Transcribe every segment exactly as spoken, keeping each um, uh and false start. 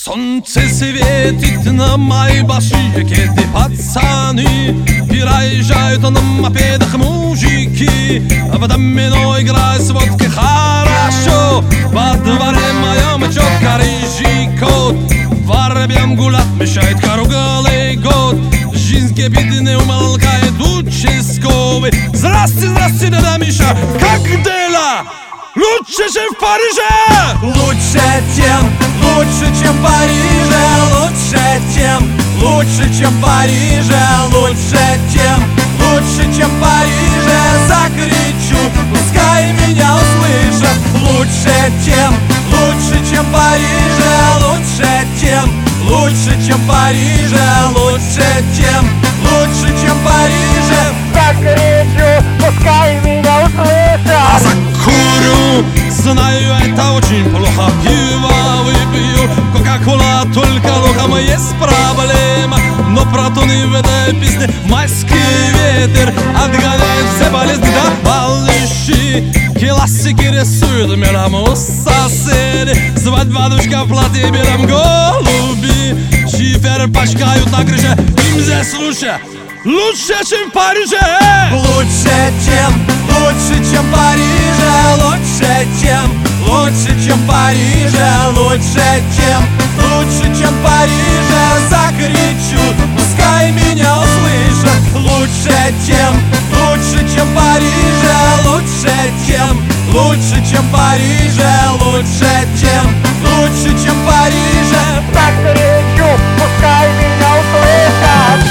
Солнце светит на мои большие кеды, пацаны. Переезжают на мопедах мужики, а в домино играют с водкой хорошо. Во дворе моем четко рыжий кот, воробьям гулять мешает круглый год. Жизнь кипит и не умолкает участковый. Здрасте, здрасте, дядя Миша, как дела? Лучше, чем в Париже! Лучше тем, лучше, чем в Париже. Лучше тем, лучше, чем в Париже. Лучше тем, лучше, чем в Париже. Закричу, пускай меня услышат. Лучше тем, лучше, чем в Париже. Лучше тем, лучше, чем в Париже. Лучше тем, лучше, чем в Париже. Закричу, пускай меня услышат. А закурю, знаю, это очень плохо. Пиво выпью, кока-кола, только лохом есть проблема. Но протоны в этой песне майский ветер отгоняет все болезни, да, малыши. Классики рисуют мелом у соседей. Свадьба, душка в платье белом, голуби шифер пачкают на крыше. Им здесь лучше, лучше, чем в Париже. Лучше тем, лучше, чем в Париже. Лучше тем, лучше, чем в Париже. Лучше тем, лучше, чем в Париже. Закричу, пускай меня услышат. Лучше тем, лучше, чем в Париже. Лучше тем, лучше, чем в Париже. Лучше тем, лучше, чем в Париже. Закричу, пускай меня услышат.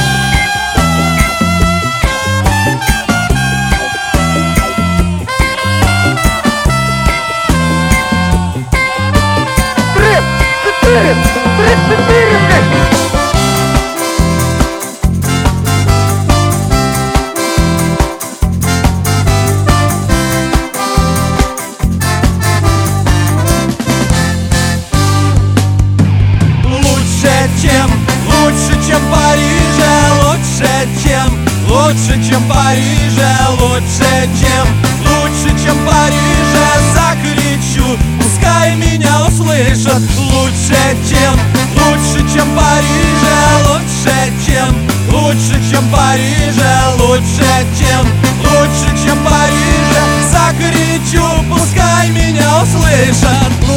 Три, три, четыре, Лучше тем, лучше, чем в Париже. Лучше тем, лучше, чем в Париже. Лучше тем, лучше, чем в Париже. Закричу, пускай меня услышат. Лучше тем, лучше, чем в Париже. Лучше тем, лучше, чем в Париже. Лучше тем, лучше, чем в Париже. Закричу, пускай меня услышат.